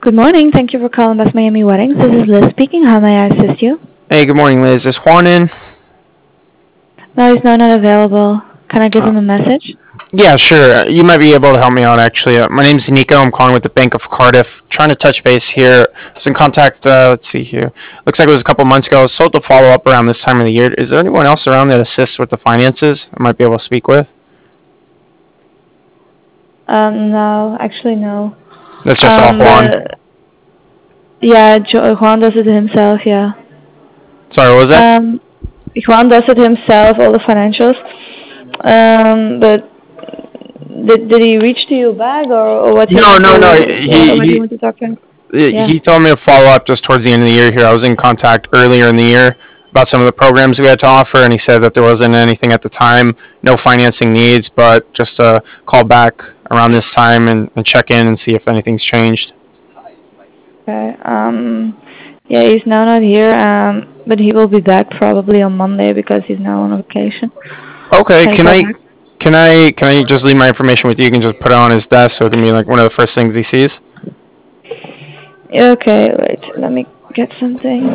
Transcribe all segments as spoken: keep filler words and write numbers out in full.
Good morning. Thank you for calling Best Miami Weddings. This is Liz speaking. How may I assist you? Hey, good morning, Liz. Is Juan in? No, he's now not available. Can I give Uh, him a message? yeah, sure. You might be able to help me out, actually. Uh, my name's Nico. I'm calling with the Bank of Cardiff. Trying to touch base here. I was in contact, uh, let's see here. Looks like it was a couple months ago. I was told to follow up around this time of the year. Is there anyone else around that assists with the finances I might be able to speak with? Um, no, actually no. That's just all Um, Juan. the, yeah, jo- Juan does it himself. Yeah. Sorry, what was that? Um, Juan does it himself, all the financials. Um, but did did he reach to you back, or, or what do you No, want no, no. to what, He what do you he want to talk to him? Yeah. he told me to follow up just towards the end of the year here. I was in contact earlier in the year about some of the programs we had to offer, and he said that there wasn't anything at the time, no financing needs, but just to call back around this time and, and check in and see if anything's changed. Okay. Um, yeah, he's now not here. Um, but he will be back probably on Monday because he's now on vacation. Okay, Can you can call I back? can I can I just leave my information with you? You can just put it on his desk so it can be like one of the first things he sees. Okay, wait. Let me get something.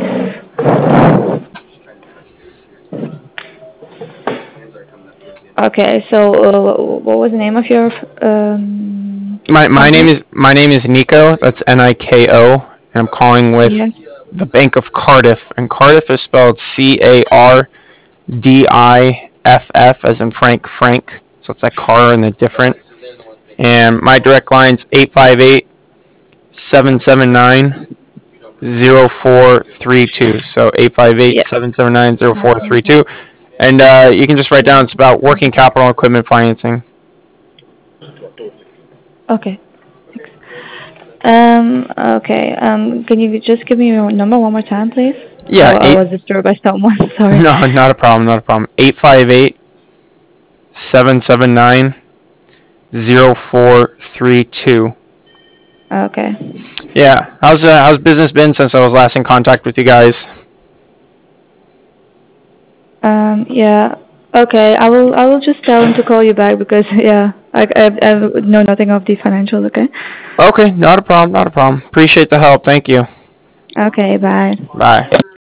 Okay, so uh, what was the name of your um My my name company? is my name is Nico. That's N I K O, and I'm calling with Yes. the Bank of Cardiff, and Cardiff is spelled C A R D I F F as in Frank Frank. So it's that car and the different. And my direct line's eight five eight, seven seven nine, zero four three two. So eight five eight, Yeah. seven seven nine, zero four three two. And uh, you can just write down it's about working capital and equipment financing. Okay. Um. Okay. Um. Can you just give me your number one more time, please? Yeah, Oh, I eight. was disturbed by someone. Sorry. No, not a problem, not a problem. Eight five eight, seven seven nine, zero four three two. Okay. Yeah, how's uh, how's business been since I was last in contact with you guys? Um. Yeah. Okay. I will. I will just tell him to call you back because yeah, I I, I know nothing of the financials. Okay. Okay, not a problem, not a problem. Appreciate the help. Thank you. Okay. Bye. Bye.